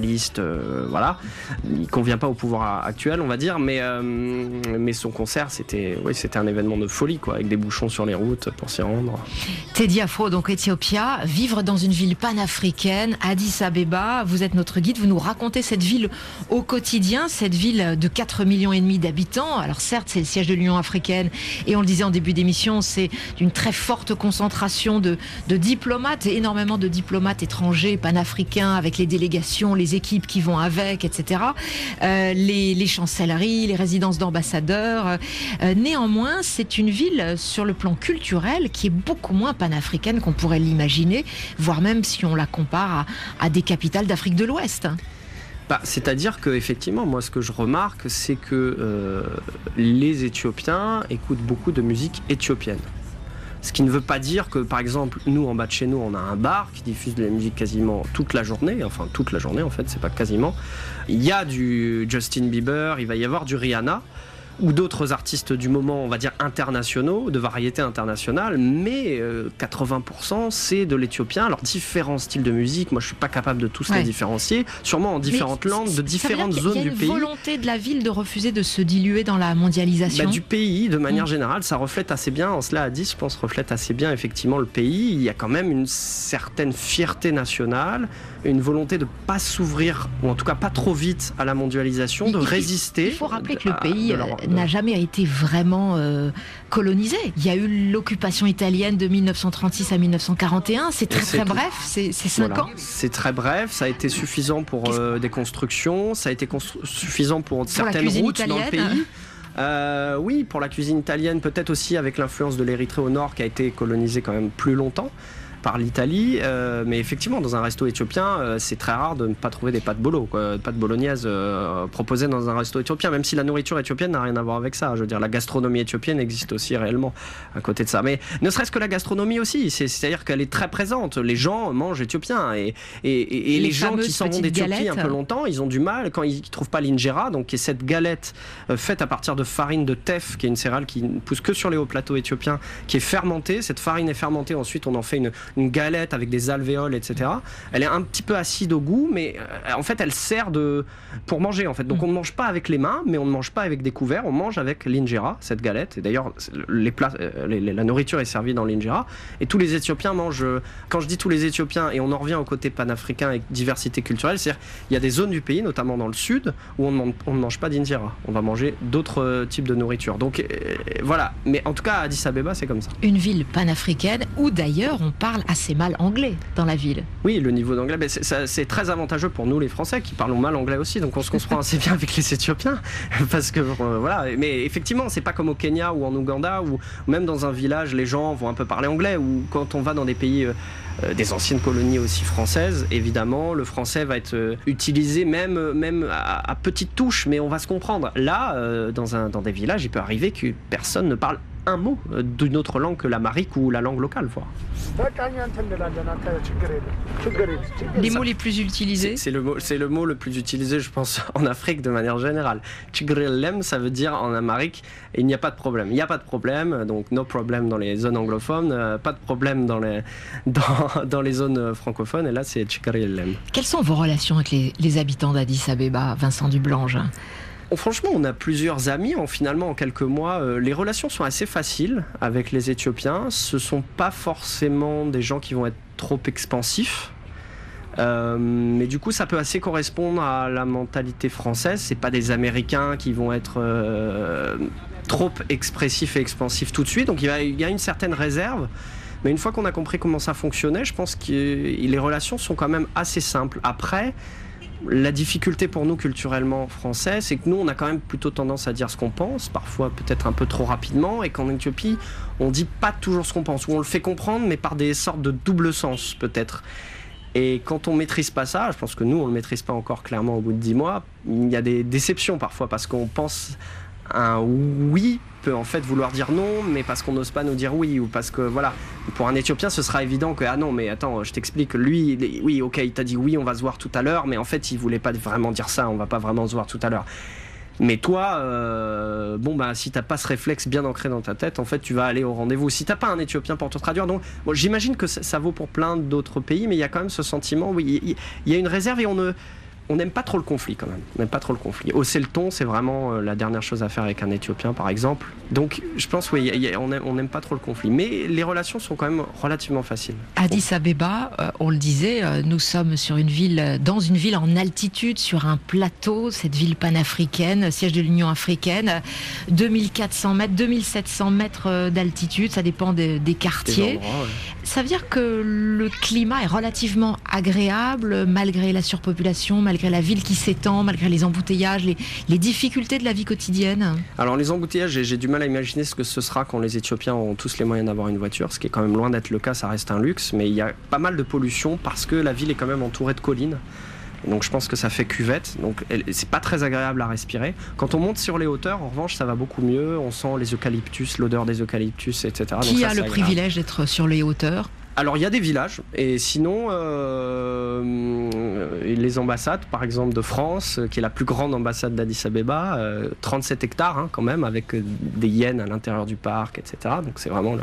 nationaliste, euh, voilà. Il convient pas au pouvoir actuel, on va dire, mais, euh, mais son concert, c'était, oui, c'était un événement de folie, quoi, avec des bouchons sur les routes pour s'y rendre. Teddy Afro, donc Éthiopia, vivre dans une ville panafricaine, Addis Abeba, vous êtes notre guide, vous nous racontez cette ville au quotidien, cette ville de quatre millions et demi d'habitants. Alors certes, c'est le siège de l'Union africaine, et on le disait en début d'émission, c'est une très forte concentration de, de diplomates, énormément de diplomates étrangers, panafricains, avec les délégations, les équipes qui vont avec, et cetera. Euh, les, les chancelleries, les résidences d'ambassadeurs. Euh, néanmoins, c'est une ville sur le plan culturel qui est beaucoup moins panafricaine qu'on pourrait l'imaginer, voire même si on la compare à, à des capitales d'Afrique de l'Ouest. Bah, c'est-à-dire que effectivement, moi, ce que je remarque, c'est que euh, les Éthiopiens écoutent beaucoup de musique éthiopienne. Ce qui ne veut pas dire que, par exemple, nous, en bas de chez nous, on a un bar qui diffuse de la musique quasiment toute la journée. Enfin, toute la journée, en fait, c'est pas quasiment. Il y a du Justin Bieber, il va y avoir du Rihanna, ou d'autres artistes du moment, on va dire internationaux, de variété internationale, mais euh, quatre-vingts pour cent c'est de l'éthiopien. Alors différents styles de musique, moi je suis pas capable de tous ouais. les différencier, sûrement en différentes mais langues, de différentes zones du pays. Il y a une volonté de la ville de refuser de se diluer dans la mondialisation. Bah, du pays, de manière mmh. générale, ça reflète assez bien, en cela Addis, je pense, reflète assez bien effectivement le pays. Il y a quand même une certaine fierté nationale, une volonté de pas s'ouvrir, ou en tout cas pas trop vite à la mondialisation, de il, résister. Il faut rappeler que le pays n'a jamais été vraiment euh, colonisé. Il y a eu l'occupation italienne de mille neuf cent trente-six à mille neuf cent quarante et un. C'est très c'est très tout. bref, c'est, c'est cinq voilà. ans. C'est très bref, ça a été suffisant pour euh, des constructions, ça a été constru- suffisant pour, pour certaines routes italienne. Dans le pays. Euh, oui, pour la cuisine italienne, peut-être aussi avec l'influence de l'Érythrée au nord qui a été colonisée quand même plus longtemps par l'Italie, euh, mais effectivement dans un resto éthiopien euh, c'est très rare de ne pas trouver des pâtes bolo, quoi, des pâtes bolognaises euh, proposées dans un resto éthiopien, même si la nourriture éthiopienne n'a rien à voir avec ça. Je veux dire, la gastronomie éthiopienne existe aussi réellement à côté de ça, mais ne serait-ce que la gastronomie aussi, c'est, c'est-à-dire qu'elle est très présente, les gens mangent éthiopien, et, et, et, et les, les gens qui s'en vont d'Éthiopie galettes. un peu longtemps, ils ont du mal quand ils ne trouvent pas l'injera, donc qui est cette galette euh, faite à partir de farine de teff, qui est une céréale qui ne pousse que sur les hauts plateaux éthiopiens, qui est fermentée. Cette farine est fermentée, ensuite on en fait une une galette avec des alvéoles, et cetera. Elle est un petit peu acide au goût, mais euh, en fait, elle sert de pour manger, en fait. Donc, on ne mange pas avec les mains, mais on ne mange pas avec des couverts. On mange avec l'injera, cette galette. Et d'ailleurs, les plats, les, les, la nourriture est servie dans l'injera. Et tous les Éthiopiens mangent. Quand je dis tous les Éthiopiens, et on en revient au côté panafricain et diversité culturelle, c'est-à-dire il y a des zones du pays, notamment dans le sud, où on ne, on ne mange pas d'injera. On va manger d'autres types de nourriture. Donc, euh, voilà. Mais en tout cas, à Addis Abeba, c'est comme ça. Une ville panafricaine où d'ailleurs on parle assez mal anglais dans la ville. Oui, le niveau d'anglais, ben c'est, ça, c'est très avantageux pour nous les Français qui parlons mal anglais aussi, donc on se comprend assez bien avec les Éthiopiens, parce que euh, voilà. Mais effectivement, c'est pas comme au Kenya ou en Ouganda, où même dans un village, les gens vont un peu parler anglais, ou quand on va dans des pays euh, euh, des anciennes colonies aussi françaises, évidemment, le français va être euh, utilisé même, même à, à petite touche, mais on va se comprendre. Là, euh, dans, un, dans des villages, il peut arriver que personne ne parle un mot d'une autre langue que l'amharique ou la langue locale, voire. Les mots les plus utilisés c'est, c'est, le mot, c'est le mot le plus utilisé, je pense, en Afrique de manière générale. Tchigrelem, ça veut dire en amharique, il n'y a pas de problème. Il n'y a pas de problème, donc no problem dans les zones anglophones, euh, pas de problème dans les, dans, dans les zones francophones, et là c'est Tchigrelem. Quelles sont vos relations avec les, les habitants d'Addis Abeba, Vincent Dublange ? Oh, franchement, on a plusieurs amis. En, finalement, en quelques mois, euh, les relations sont assez faciles avec les Éthiopiens. Ce ne sont pas forcément des gens qui vont être trop expansifs. Euh, mais du coup, ça peut assez correspondre à la mentalité française. C'est pas des Américains qui vont être euh, trop expressifs et expansifs tout de suite. Donc, il y a, il y a une certaine réserve. Mais une fois qu'on a compris comment ça fonctionnait, je pense que les relations sont quand même assez simples. Après, la difficulté pour nous culturellement français, c'est que nous on a quand même plutôt tendance à dire ce qu'on pense, parfois peut-être un peu trop rapidement, et qu'en Éthiopie on dit pas toujours ce qu'on pense, ou on le fait comprendre mais par des sortes de double sens peut-être. Et quand on maîtrise pas ça, je pense que nous on le maîtrise pas encore clairement au bout de dix mois, il y a des déceptions parfois parce qu'on pense un oui peut en fait vouloir dire non, mais parce qu'on n'ose pas nous dire oui, ou parce que voilà, pour un Éthiopien ce sera évident que ah non mais attends, je t'explique, lui il, oui ok il t'a dit oui on va se voir tout à l'heure, mais en fait il voulait pas vraiment dire ça, on va pas vraiment se voir tout à l'heure. Mais toi, euh, bon bah si t'as pas ce réflexe bien ancré dans ta tête, en fait tu vas aller au rendez-vous. Si t'as pas un Éthiopien pour te traduire, donc bon, j'imagine que ça, ça vaut pour plein d'autres pays, mais il y a quand même ce sentiment, oui, il y, y a une réserve et on ne on n'aime pas trop le conflit quand même. On n'aime pas trop le conflit. Hausser le ton, c'est vraiment euh, la dernière chose à faire avec un Éthiopien, par exemple. Donc, je pense, oui, y a, on n'aime pas trop le conflit. Mais les relations sont quand même relativement faciles. Addis Abeba, euh, on le disait, euh, nous sommes sur une ville, dans une ville en altitude, sur un plateau, cette ville panafricaine, siège de l'Union africaine, deux mille quatre cents mètres, deux mille sept cents mètres d'altitude, ça dépend des, des quartiers. Des endroits, ouais. Ça veut dire que le climat est relativement agréable, malgré la surpopulation, malgré la ville qui s'étend, malgré les embouteillages, les, les difficultés de la vie quotidienne. Alors les embouteillages, j'ai, j'ai du mal à imaginer ce que ce sera quand les Éthiopiens auront tous les moyens d'avoir une voiture, ce qui est quand même loin d'être le cas, ça reste un luxe, mais il y a pas mal de pollution parce que la ville est quand même entourée de collines. Donc je pense que ça fait cuvette, donc c'est pas très agréable à respirer. Quand on monte sur les hauteurs, en revanche, ça va beaucoup mieux. On sent les eucalyptus, l'odeur des eucalyptus, et cetera. Qui donc ça, a le privilège d'être sur les hauteurs ? Alors il y a des villages, et sinon euh, les ambassades, par exemple de France, qui est la plus grande ambassade d'Addis Abeba, euh, trente-sept hectares hein, quand même, avec des hyènes à l'intérieur du parc, et cetera. Donc c'est vraiment le...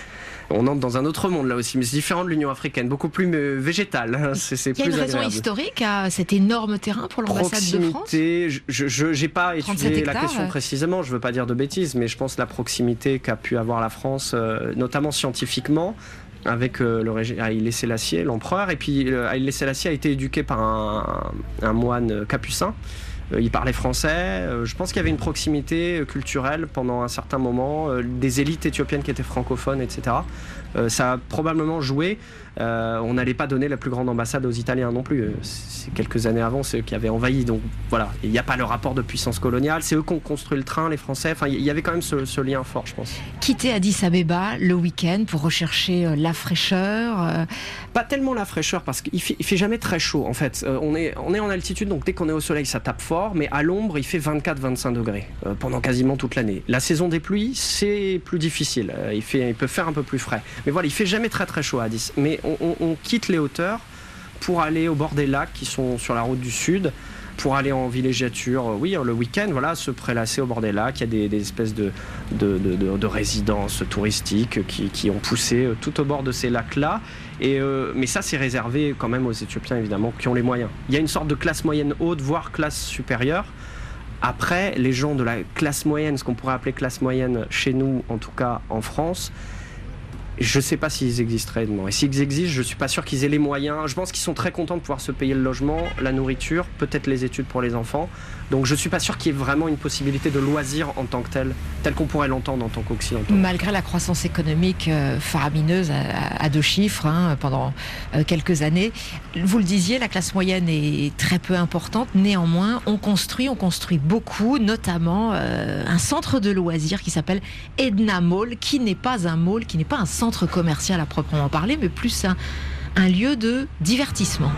On entre dans un autre monde là aussi, mais c'est différent de l'Union africaine, beaucoup plus végétal. C'est, c'est Il y a plus une raison agréable. historique à cet énorme terrain pour l'ambassade de France ? Proximité, je n'ai pas étudié hectares, la question ouais. précisément, je ne veux pas dire de bêtises, mais je pense la proximité qu'a pu avoir la France, euh, notamment scientifiquement, avec euh, le régime Haïlé Sélassié, l'empereur, et puis euh, Haïlé Sélassié a été éduqué par un, un moine capucin. Euh, il parlait français. Euh, je pense qu'il y avait une proximité culturelle pendant un certain moment, euh, des élites éthiopiennes qui étaient francophones, et cetera. Euh, ça a probablement joué. Euh, on n'allait pas donner la plus grande ambassade aux Italiens non plus. Euh, c'est quelques années avant, c'est eux qui avaient envahi. Donc voilà, il n'y a pas le rapport de puissance coloniale. C'est eux qui ont construit le train, les Français. Enfin, il y avait quand même ce, ce lien fort, je pense. Quitter Addis Abeba le week-end pour rechercher la fraîcheur. Euh... Pas tellement la fraîcheur, parce qu'il fait, il fait jamais très chaud. En fait, euh, on est, on est en altitude, donc dès qu'on est au soleil, ça tape fort. Mais à l'ombre, il fait vingt-quatre à vingt-cinq degrés euh, pendant quasiment toute l'année. La saison des pluies, c'est plus difficile. Euh, il, fait, il peut faire un peu plus frais. Mais voilà, il fait jamais très très chaud à Addis. Mais on, on, on quitte les hauteurs pour aller au bord des lacs qui sont sur la route du sud, pour aller en villégiature, euh, oui, le week-end, voilà, se prélasser au bord des lacs. Il y a des, des espèces de, de, de, de, de résidences touristiques qui, qui ont poussé euh, tout au bord de ces lacs-là. Et, euh, mais ça, c'est réservé quand même aux Éthiopiens, évidemment, qui ont les moyens. Il y a une sorte de classe moyenne haute, voire classe supérieure. Après, les gens de la classe moyenne, ce qu'on pourrait appeler classe moyenne chez nous, en tout cas en France, je ne sais pas s'ils existent réellement. Et s'ils existent, je ne suis pas sûr qu'ils aient les moyens. Je pense qu'ils sont très contents de pouvoir se payer le logement, la nourriture, peut-être les études pour les enfants. Donc je ne suis pas sûr qu'il y ait vraiment une possibilité de loisir en tant que tel, tel qu'on pourrait l'entendre en tant qu'occidental. Malgré la croissance économique euh, faramineuse à, à deux chiffres hein, pendant euh, quelques années, vous le disiez, la classe moyenne est très peu importante. Néanmoins, on construit, on construit beaucoup, notamment euh, un centre de loisirs qui s'appelle Edna Mall, qui n'est pas un mall, qui n'est pas un centre centre commercial à proprement parler, mais plus un, un lieu de divertissement.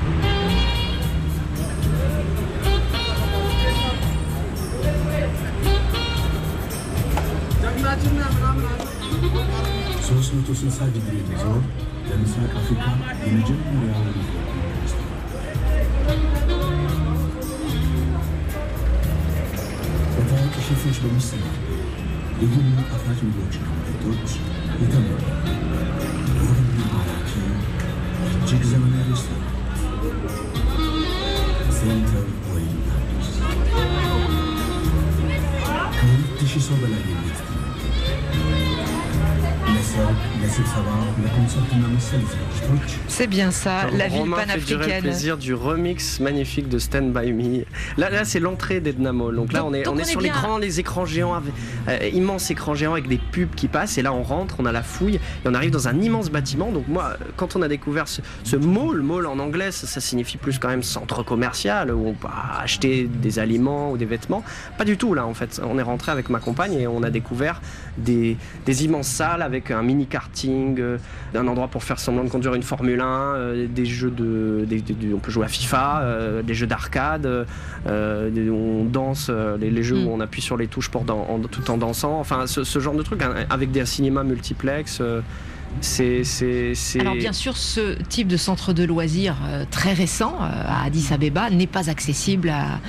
C'est bien ça, la ville panafricaine. Fait le plaisir du remix magnifique de Stand By Me. Là, là c'est l'entrée d'Edna Mall. Donc là, on est, on est sur les grands, les écrans géants, avec, euh, immenses écrans géants avec des pubs qui passent. Et là, on rentre, on a la fouille et on arrive dans un immense bâtiment. Donc moi, quand on a découvert ce, ce mall, mall en anglais, ça, ça signifie plus quand même centre commercial où on peut acheter des aliments ou des vêtements. Pas du tout là, en fait. On est rentré avec ma compagne et on a découvert des, des immenses salles avec un mini karting, euh, un endroit pour faire semblant de conduire une Formule un, euh, des jeux de, des, des, on peut jouer à FIFA, euh, des jeux d'arcade, euh, des, on danse, euh, les, les jeux mmh. où on appuie sur les touches pour dan- en, tout en dansant, enfin ce, ce genre de truc, hein, avec des cinémas multiplex. Euh, C'est, c'est, c'est... Alors bien sûr, ce type de centre de loisirs euh, très récent euh, à Addis Abeba n'est pas accessible à,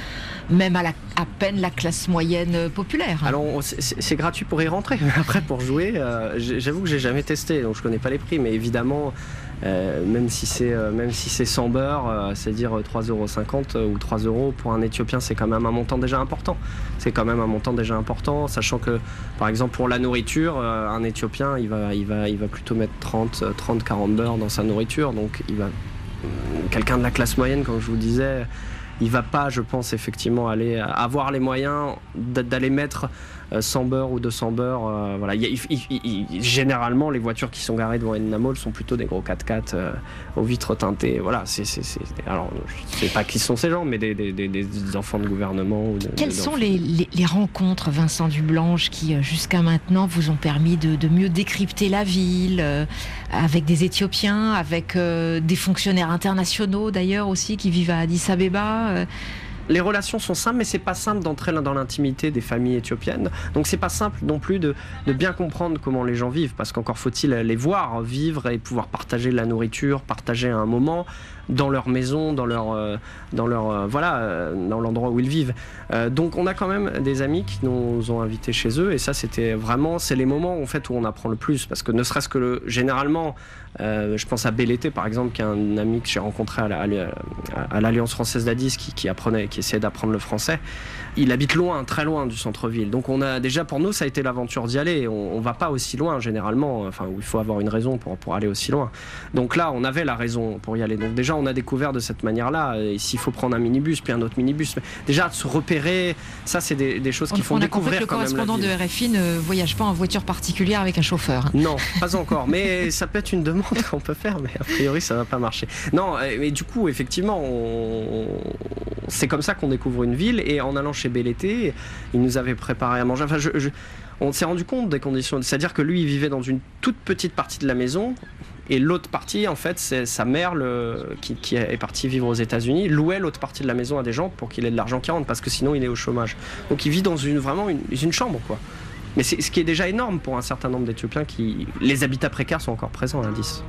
même à, la, à peine la classe moyenne populaire. Alors c'est, c'est gratuit pour y rentrer, après pour jouer, euh, j'avoue que j'ai jamais testé, donc je connais pas les prix, mais évidemment, euh, même si c'est euh, même si c'est sans beurre, euh, c'est-à-dire trois euros cinquante ou trois euros pour un Éthiopien, c'est quand même un montant déjà important. C'est quand même un montant déjà important, sachant que par exemple pour la nourriture, euh, un Éthiopien il va il va il va plutôt mettre trente quarante beurres dans sa nourriture, donc il va quelqu'un de la classe moyenne, comme je vous disais, il va pas, je pense, effectivement aller avoir les moyens d'aller mettre cent beurres ou deux cents beurres. Euh, voilà. il, il, il, il, généralement, les voitures qui sont garées devant Edna Mall sont plutôt des gros quatre-quatre euh, aux vitres teintées. Voilà, c'est, c'est, c'est, alors, je sais pas qui sont ces gens, mais des, des, des, des enfants de gouvernement. Ou de, Quelles sont les, les, les rencontres, Vincent Dublanche, qui jusqu'à maintenant vous ont permis de, de mieux décrypter la ville, euh, avec des Éthiopiens, avec euh, des fonctionnaires internationaux d'ailleurs aussi qui vivent à Addis Abeba euh... Les relations sont simples, mais c'est pas simple d'entrer dans l'intimité des familles éthiopiennes. Donc c'est pas simple non plus de, de bien comprendre comment les gens vivent, parce qu'encore faut-il les voir vivre et pouvoir partager de la nourriture, partager un moment dans leur maison, dans leur, euh, dans leur, euh, voilà, euh, dans l'endroit où ils vivent. Euh, donc on a quand même des amis qui nous ont invités chez eux, et ça c'était vraiment, c'est les moments en fait où on apprend le plus, parce que ne serait-ce que le, généralement, euh, je pense à Belleté par exemple, qui est un ami que j'ai rencontré à, la, à, à l'Alliance française d'Addis, qui, qui apprenait, qui essayait d'apprendre le français. Il habite loin, très loin du centre-ville. Donc on a déjà, pour nous, ça a été l'aventure d'y aller. On, on va pas aussi loin généralement, enfin où il faut avoir une raison pour, pour aller aussi loin. Donc là, on avait la raison pour y aller. Donc déjà, on a découvert de cette manière-là. Et s'il faut prendre un minibus, puis un autre minibus, mais déjà de se repérer, ça c'est des, des choses qui font on découvrir quand même la ville. Le correspondant de R F I ne voyage pas en voiture particulière avec un chauffeur. Non, pas encore. Mais ça peut être une demande qu'on peut faire, mais a priori ça va pas marcher. Non, mais du coup, effectivement, on... c'est comme ça qu'on découvre une ville. Et en allant chez Belleté, il nous avait préparé à manger. Enfin, je, je, on s'est rendu compte des conditions. C'est-à-dire que lui, il vivait dans une toute petite partie de la maison, et l'autre partie, en fait, c'est sa mère le, qui, qui est partie vivre aux États-Unis, louait l'autre partie de la maison à des gens pour qu'il ait de l'argent qui rentre, parce que sinon il est au chômage. Donc il vit dans une vraiment une, une chambre, quoi. Mais c'est ce qui est déjà énorme pour un certain nombre d'Éthiopiens qui, les habitats précaires sont encore présents à Addis.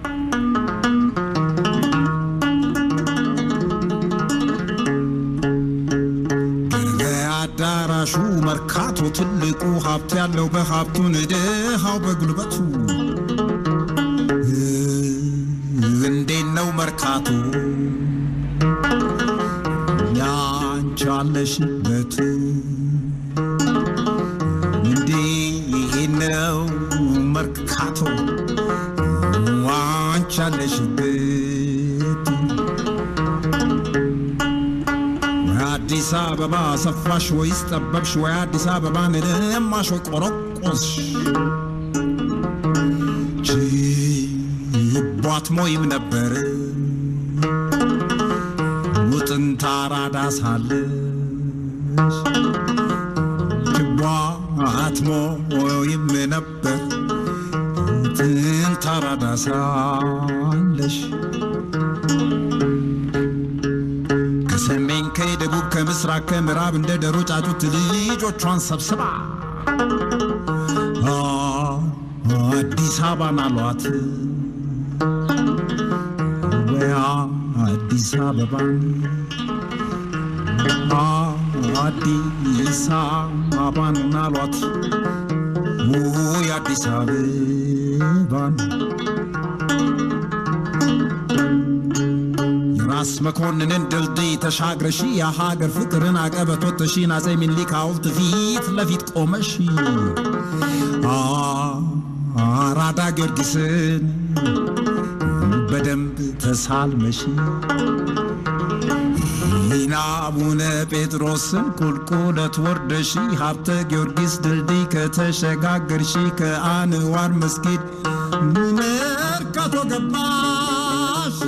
አዳራሹ መርካቶ ትልቁ ሀብት ያለው በሀብቱ ንድሃው በጉልበቱ እንዴት ነው መርካቶ ያንቺ አለሽበት እንዴት ነው መርካቶ ያንቺ አለሽበት አዲስ አበባ ሰፋሽ ወይስ ጠበብሽ ወይ አዲስ አበባን ለማሽ ወይ ቆረቆስሽ ችቧት ሞይም ነበር ሙጥንታ አራዳ ሳለሽ ችቧት ሞይም ነበር ሙጥንታ አራዳ ሳለሽ ከሰሜን ከደቡብ ከምስራቅ ከምዕራብ እንደ ደሮ ጫጩት ልጆቿን ሰብስባ አዲስ አበባን አሏት ወይ አዲስ አበባን አዲስ አበባን አሏት ወይ አዲስ አበባን ራስ መኮንንን ድልድይ ተሻግረሽ የሀገር ፍቅርን አቀበት ወጥተሽን አፄ ምኒልክ ሐውልት ፊት ለፊት ቆመሽ አራዳ ጊዮርጊስን በደንብ ተሳልመሽ አቡነ ጴጥሮስን ቁልቁለት ወርደሽ ሀብተ ጊዮርጊስ ድልድይ ከተሸጋገርሽ ከአንዋር መስጊድ መርካቶ ገባሽ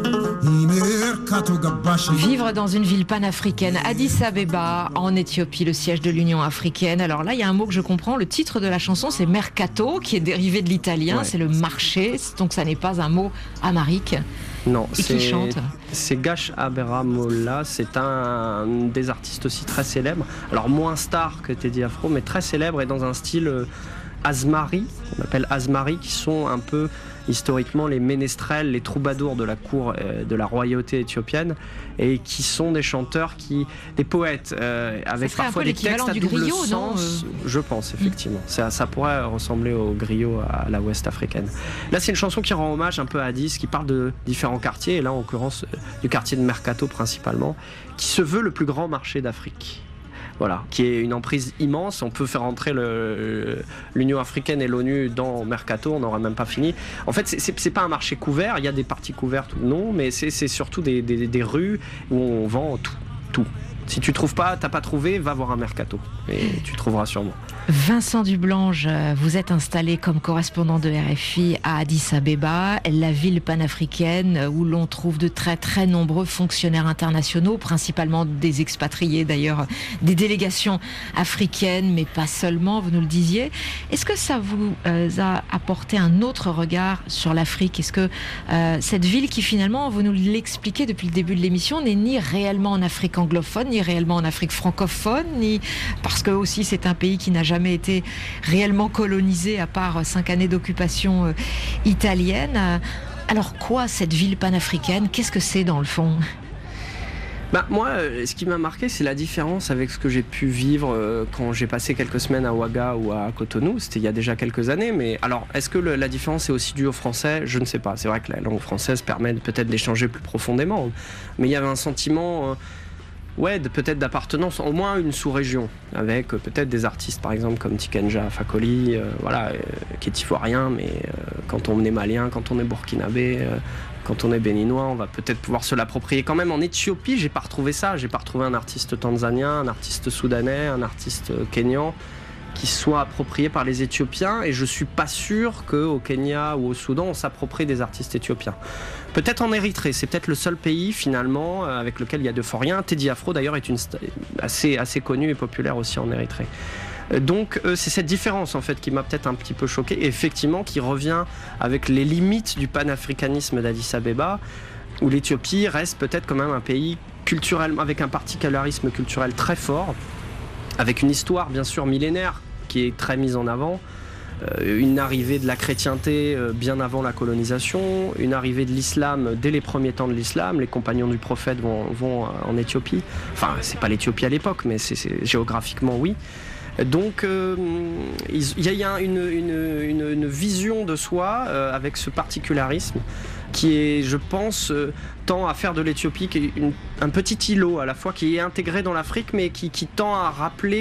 Vivre dans une ville panafricaine, Addis Abeba, en Éthiopie, le siège de l'Union africaine. Alors là, il y a un mot que je comprends. Le titre de la chanson, c'est mercato, qui est dérivé de l'italien. Ouais. C'est le marché. Donc ça n'est pas un mot amharique. Non, et qui chante c'est Gash Aberamola. C'est un des artistes aussi très célèbres. Alors moins star que Teddy Afro, mais très célèbre et dans un style Asmari, on appelle Asmari, qui sont un peu historiquement les ménestrels, les troubadours de la cour euh, de la royauté éthiopienne, et qui sont des chanteurs, qui, des poètes, euh, avec parfois des textes à double griot, sens. non je pense, effectivement. Mmh. Ça, ça pourrait ressembler au griot à la ouest africaine. Là, c'est une chanson qui rend hommage un peu à Addis, qui parle de différents quartiers, et là, en l'occurrence, du quartier de Mercato principalement, qui se veut le plus grand marché d'Afrique. Voilà, qui est une emprise immense. On peut faire entrer le, l'Union africaine et l'ONU dans Mercato, on n'aura même pas fini. En fait, c'est, c'est, c'est pas un marché couvert, il y a des parties couvertes ou non, mais c'est, c'est surtout des, des, des rues où on vend tout, tout. Si tu trouves pas, t'as pas trouvé, va voir un Mercato et tu trouveras sûrement. Vincent Dublange, vous êtes installé comme correspondant de R F I à Addis Abeba, la ville panafricaine où l'on trouve de très très nombreux fonctionnaires internationaux, principalement des expatriés d'ailleurs, des délégations africaines, mais pas seulement, vous nous le disiez. Est-ce que ça vous euh, a apporté un autre regard sur l'Afrique ? Est-ce que euh, cette ville qui finalement, vous nous l'expliquez depuis le début de l'émission, n'est ni réellement en Afrique anglophone, ni réellement en Afrique francophone, ni parce que aussi c'est un pays qui n'a jamais été réellement colonisé à part cinq années d'occupation euh, italienne. Alors quoi cette ville panafricaine ? Qu'est-ce que c'est dans le fond ? Bah, moi, euh, ce qui m'a marqué, c'est la différence avec ce que j'ai pu vivre euh, quand j'ai passé quelques semaines à Ouaga ou à Cotonou. C'était il y a déjà quelques années. Mais alors, est-ce que le, la différence est aussi due au français ? Je ne sais pas. C'est vrai que la langue française permet peut-être d'échanger plus profondément. Mais il y avait un sentiment... Euh, Ouais, de, peut-être d'appartenance, au moins une sous-région, avec euh, peut-être des artistes par exemple comme Tikenja Fakoli, euh, voilà, euh, qui est ivoirien, mais euh, quand on est malien, quand on est burkinabé, euh, quand on est béninois, on va peut-être pouvoir se l'approprier. Quand même en Éthiopie, j'ai pas retrouvé ça, j'ai pas retrouvé un artiste tanzanien, un artiste soudanais, un artiste euh, kényan qui soit approprié par les Éthiopiens, et je suis pas sûr qu'au Kenya ou au Soudan on s'approprie des artistes éthiopiens. Peut-être en Érythrée, c'est peut-être le seul pays finalement avec lequel il y a de fort rien. Teddy Afro d'ailleurs est une st- assez, assez connu et populaire aussi en Érythrée. Donc euh, c'est cette différence en fait qui m'a peut-être un petit peu choqué, et effectivement qui revient avec les limites du panafricanisme d'Addis Abeba, où l'Éthiopie reste peut-être quand même un pays culturellement, avec un particularisme culturel très fort, avec une histoire bien sûr millénaire qui est très mise en avant, euh, une arrivée de la chrétienté euh, bien avant la colonisation, une arrivée de l'islam dès les premiers temps de l'islam. Les compagnons du prophète vont, vont en Éthiopie, enfin c'est pas l'Éthiopie à l'époque, mais c'est, c'est, géographiquement oui. Donc euh, il y a une, une, une, une vision de soi euh, avec ce particularisme qui est, je pense, euh, tend à faire de l'Éthiopie une, un petit îlot à la fois qui est intégré dans l'Afrique, mais qui, qui tend à rappeler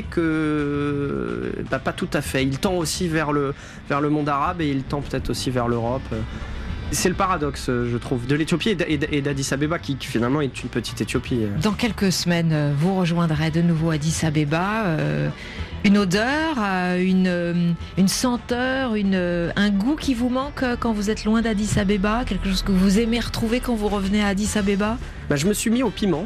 que bah, pas tout à fait. Il tend aussi vers le, vers le monde arabe, et il tend peut-être aussi vers l'Europe. C'est le paradoxe, je trouve, de l'Éthiopie et d'Addis Abeba, qui, qui finalement est une petite Éthiopie. Dans quelques semaines, vous rejoindrez de nouveau Addis Abeba. Euh, une odeur, une, une senteur, une, un goût qui vous manque quand vous êtes loin d'Addis Abeba, quelque chose que vous aimez retrouver quand vous revenez à Addis Abeba ? Bah, je me suis mis au piment.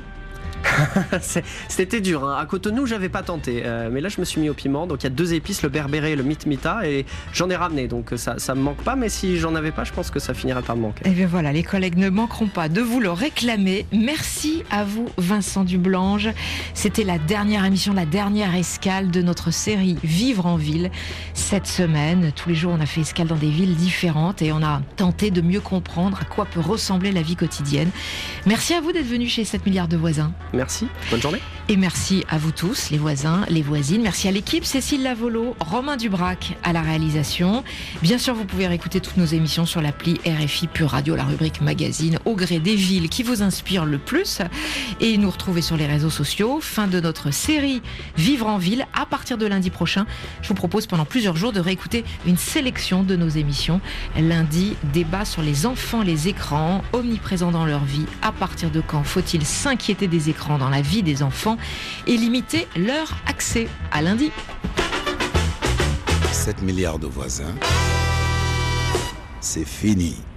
C'était dur, hein. À Cotonou j'avais pas tenté, euh, mais là je me suis mis au piment. Donc il y a deux épices, le berbéré et le mitmita, et j'en ai ramené, donc ça, ça me manque pas. Mais si j'en avais pas, je pense que ça finirait par me manquer. Et bien voilà, les collègues ne manqueront pas de vous le réclamer. Merci à vous Vincent Dublange. C'était la dernière émission, la dernière escale de notre série Vivre en ville. Cette semaine, tous les jours on a fait escale dans des villes différentes, et on a tenté de mieux comprendre à quoi peut ressembler la vie quotidienne. Merci à vous d'être venus chez sept milliards de voisins. Merci, bonne journée. Et merci à vous tous, les voisins, les voisines. Merci à l'équipe, Cécile Lavolo, Romain Dubrac à la réalisation. Bien sûr, vous pouvez réécouter toutes nos émissions sur l'appli R F I Pure Radio, la rubrique magazine, au gré des villes qui vous inspirent le plus. Et nous retrouver sur les réseaux sociaux. Fin de notre série Vivre en ville. À partir de lundi prochain, je vous propose pendant plusieurs jours de réécouter une sélection de nos émissions. Lundi, débat sur les enfants, les écrans, omniprésents dans leur vie. À partir de quand faut-il s'inquiéter des écrans dans la vie des enfants et limiter leur accès? À lundi. sept milliards de voisins, c'est fini.